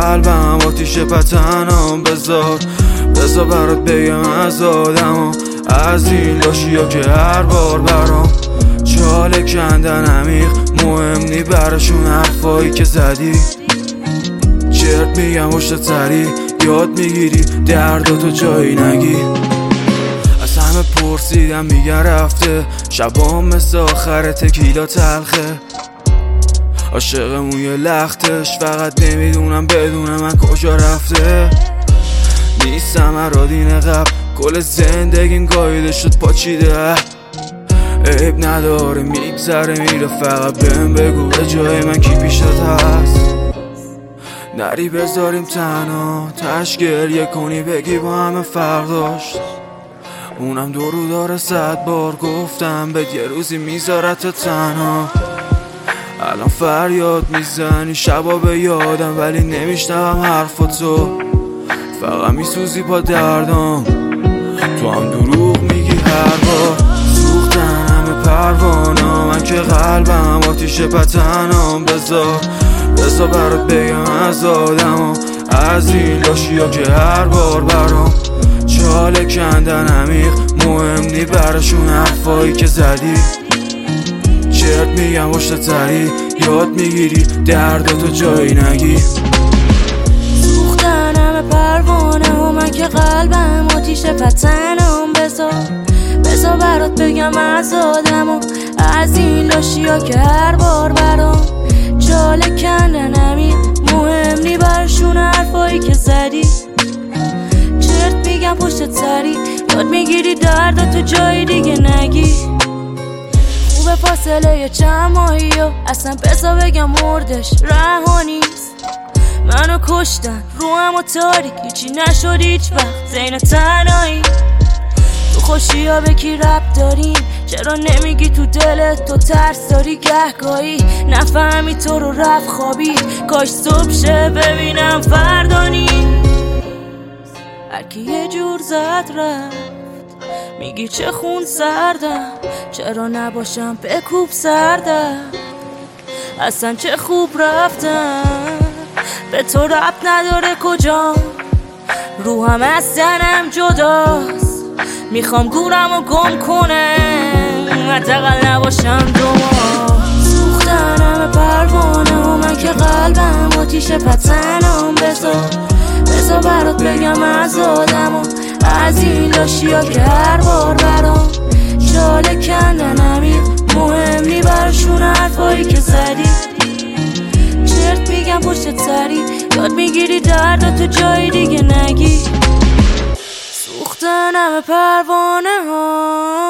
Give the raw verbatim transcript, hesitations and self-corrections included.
قلبم آتیش پتنم بذار بذار برات بگم از آدم از این لاشیا که هر بار برام چاله کندن عمیق مهم نی براشون حرفایی که زدی چرت میگم پشت تری یاد میگیری درداتو جایی نگی از همه پرسیدم میگن رفته شبام مثل آخر تکیلا تلخه عاشق موی لختش فقط نمیدونم بدونم من کجا رفته نیستم ارادین قبل کل زندگیم گاییده شد پاچیده عیب نداره میگذره میره فقط بهم بگو به جای من کی پیشت هست نری بذاریم تنها تش گریه کنی بگی با همه فرق داشت اونم دورو داره صد بار گفتم بهت یه روزی میذارت تنها الان فریاد میزنی شبا به یادم ولی نمیشنوم حرفاتو فقط میسوزی با دردم تو هم دروغ میگی هر بار سوختن همه پروانه من که قلبم آتیش پتنم بذار بذار برات بگم از آدم از این لاشیا که هر بار برام چاله کندن عمیق مهم نی براشون حرفایی که زدی چرت میگم پشت تری یاد میگیری درداتو جایی نگی سوختن همه پروانه و من که قلبم آتیش پتنم بذار بذار برات بگم از آدم و از این لاشیا که هر بار برام چاله کندن عمیق مهم نی برشون حرفایی که زدی چرت میگم پشت تری یاد میگیری درداتو جای دیگه نگی خوبه فاصله چند ماهی و اصلا بذار بگم مردش رها نیست منو کشتن رو هم و تاریک هیچی نشد هیچ وقت زین تنهایی تو خوشی ها به کی رب داریم چرا نمیگی تو دلت تو ترس داری گهگاهی نفهمی تو رو رفت خوابی کاش صبح شه ببینم فردا نیست هرکی یه جور زد رفت میگی چه خون سردم چرا نباشم بکوب سردم اصلا چه خوب رفتم به تو رب نداره کجا روحم از تنم جداست میخوام گورم و گم کنم حداقل نباشم دو ماه سوختن همه پروانه و من که قلبم آتیش پتنم بذار بذار برات بگم از آدم و از این لاشیا که هر بار برام چاله کندن عمیق مهم نی برشون حرفایی که زدی چرت میگم پشت تری یاد میگیری درداتو جای دیگه نگی سوختن همه پروانه ها